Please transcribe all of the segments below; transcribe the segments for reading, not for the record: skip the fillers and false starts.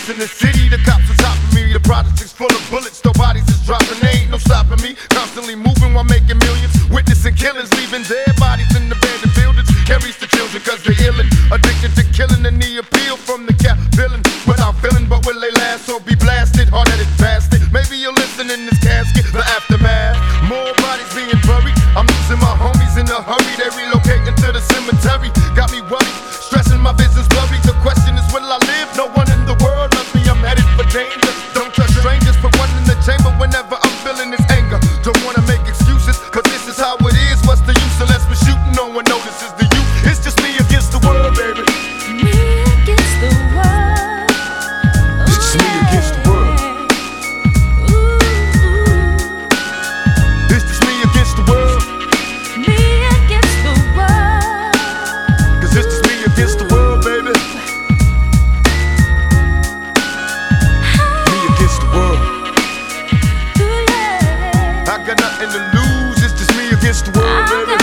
police in the city, the cops are topping me. The project is full of bullets, no bodies is dropping. They ain't no stopping me. Constantly moving while making millions. Witnessing killings, leaving dead bodies in abandoned buildings. Carries the children cause they're illin'. Addicted to killing and the appeal from the cap villain. Without feeling, but will they last or be blasted? Hard-headed bastard. Maybe you'll listen in this casket. The aftermath. More bodies being buried. I'm losing my homies in a hurry. They relocating to the cemetery. Got me worried, stressing my business blurry. The question is, will I live? No one in the world loves me. I'm headed for danger. Don't trust strangers. Put one in the chamber whenever I'm feeling this anger. Don't wanna make excuses, cause this is how it is. What's the use unless we're shooting? No one notices the youth. It's just me against the world, baby. Me against the world. It's just me against the world. It's just me against the world. Me against the world. Cause it's just me against the world, baby. Me against the world. I got nothing to lose. It's just me against the world, baby.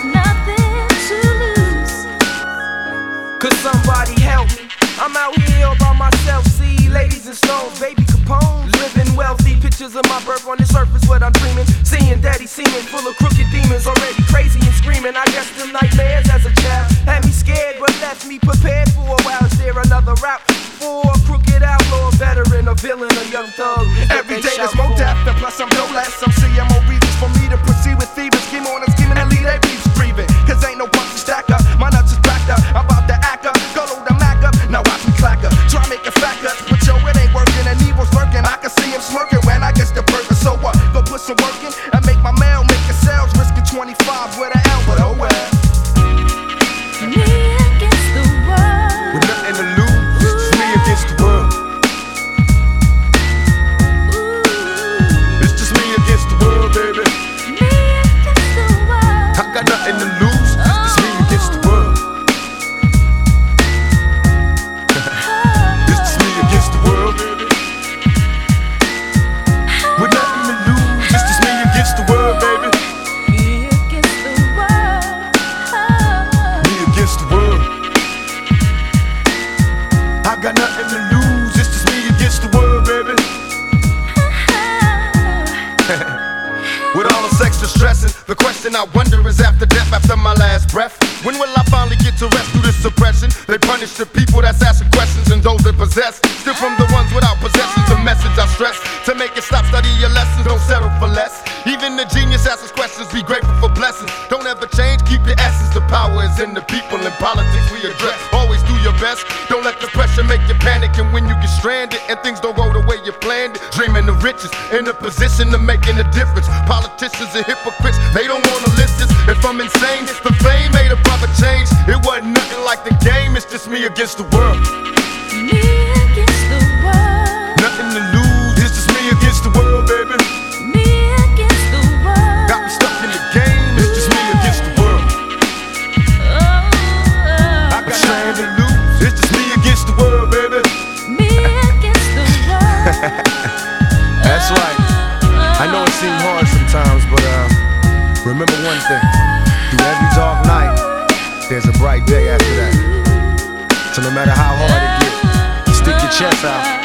Could somebody help me? I'm out here all by myself. See, ladies and stones, baby Capone, living wealthy. Pictures of my birth on the surface, what I'm dreaming. Seeing daddy seeming full of crooked demons, already crazy and screaming. I guess them nightmares as a child had me scared, but left me prepared for a while. Is there another route for a crooked outlaw, veteran, a villain, a young thug? Every day there's more death, and plus I'm no less. Some CMO reasons for me to proceed with thieving. Scheme on and scheming and lead their beefs breathing. Cause ain't no punch to stack up. My nuts is backed up. I'm about to act up. Go load the Mac up. Now watch me clack up. Try make it fact up. But yo, it ain't working and evil's lurking. I can see him smirking when I get the burger. So what? Go put some work in and make my mail, make a sales. Risking 25 with an L, but oh well. Me against the world. With nothing to lose, it's just me against the world. It's just me against the world, baby. Me against the world. I got nothing to lose, it's just me against the world. It's just me against the world, baby. With nothing to lose, it's just me against the world, baby. Me against the world. Me against the world. I got nothing to lose, it's just me against the world, baby. With all this extra stressing, the question I wonder is after death, after my last breath, when will I finally get to rest through this suppression? They punish the people that's asking questions and those that possess. Still from the ones without possessions, the message I stress. To make it stop, study your lessons, don't settle for less. Even the genius asks questions, be grateful for blessings. Don't ever change, keep your essence. The power is in the people, in politics we address. Always do your best, don't let the pressure make you panic. And when you get stranded and things don't go the way you planned it, dreaming of riches, in a position of making a difference. Politicians and hypocrites, they don't wanna listen. If I'm insane, the fame made a proper change. It wasn't nothing like the game, it's just me against the world. Me against the world. Nothing to lose, it's just me against the world, baby. Me against the world. Got me stuck in the game, it's just me against the world. I got nothing to lose, it's just me against the world, baby. Me against the world. That's right. I know it seems hard sometimes, but remember one thing. Through every dark night, there's a bright day after that. So no matter how hard it gets, you stick your chest out